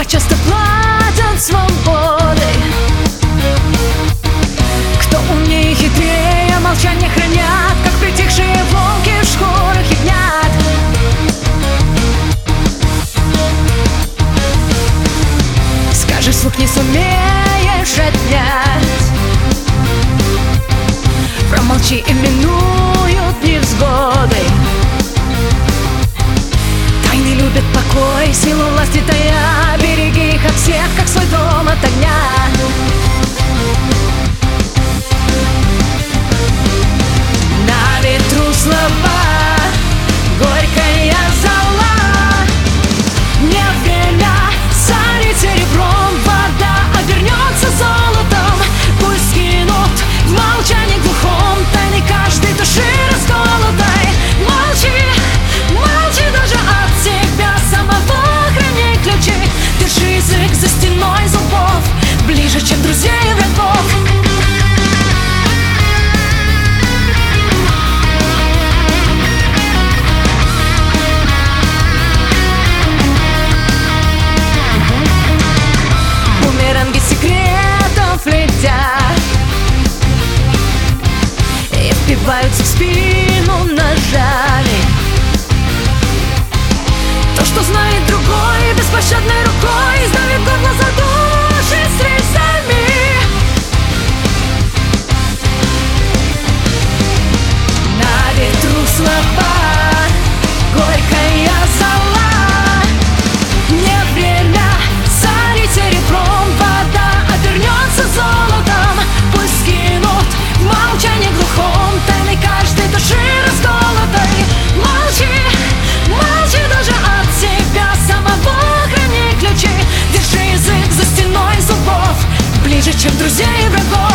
часто платят свободой. Кто умнее и хитрее, молчание хранят, как притихшие волки в шкурах ягнят. Скажи вслух, не сумеешь отнять. Промолчи, именуют невзгоды. Тайны любят покой, силу власти тая. Береги их от всех, как свой дом от огня. На ветру слова, горькая зола. Не время сорить серебром, вода обернется золотом. Пусть кинут в молчании глухом тайны каждой души расколотой. Молчи, молчи даже от себя самого, храни ключи. Держи язык за стеной зубов, ближе, чем друзей и врагов. Бумеранги секретов летят и впиваются в спину ножами. То, что знает другой, беспощадной рукой сдавит горло, задушит слезами. На ветру слова, горькая зола. Не время сорить серебром, вода обернется золотом. Пусть кинут в молчании глухом тайны каждой души расколотой. Молчи, молчи даже от себя самого, храни ключи. Держи язык за стеной зубов, ближе, чем друзей и врагов.